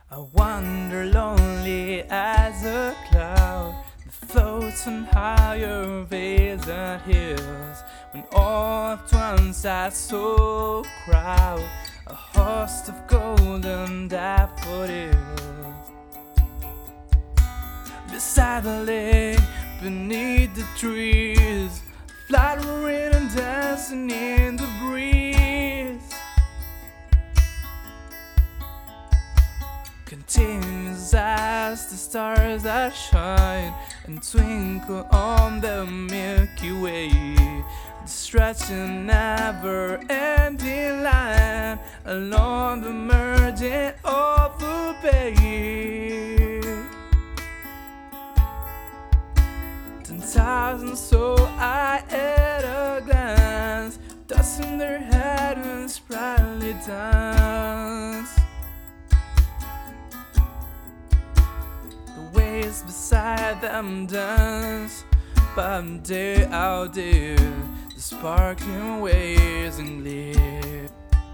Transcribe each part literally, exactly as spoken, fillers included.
I wander lonely as a cloud that floats on higher vales and hills. When all at once I saw a crowd, a host of golden daffodils. Beside the lake, beneath the trees, fluttering and dancing in the breeze. Continuous as the stars that shine and twinkle on the Milky Way, the stretching never-ending line along the merging of the bay. Ten thousand saw I at a glance, tossing their head in sprightly dance. Waves beside them dance, but day out there, the sparkling waves and gleam.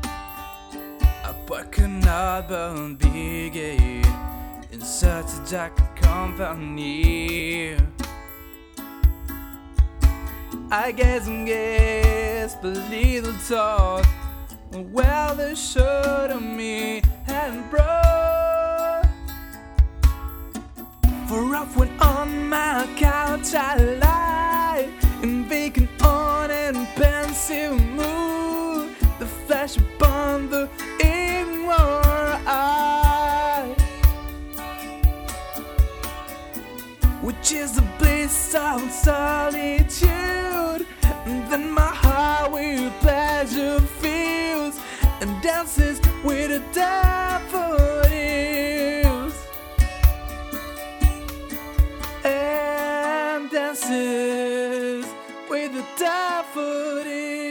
I cannot but be gay in such a dark company. I gaze and gaze, but little thought well they showed of me and brought. For off when on my couch I lie, in vacant on and pensive mood, the flash upon the inward eye, which is the bliss of solitude. And then my heart with pleasure fills and dances with the daffodils. And dances with the daffodils.